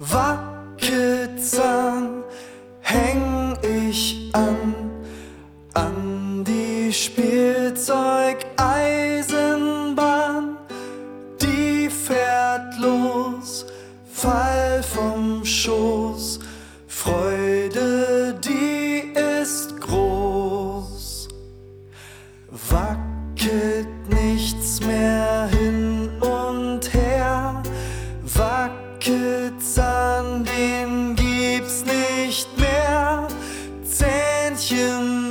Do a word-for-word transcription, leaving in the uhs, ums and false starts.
Wackelzahn häng ich an, an die Spielzeugeisenbahn, die fährt los, Fall vom Schoß, Freude, die ist groß. Wackelt nichts mehr hin und her, Wackelzahn, den gibt's nicht mehr, Zähnchen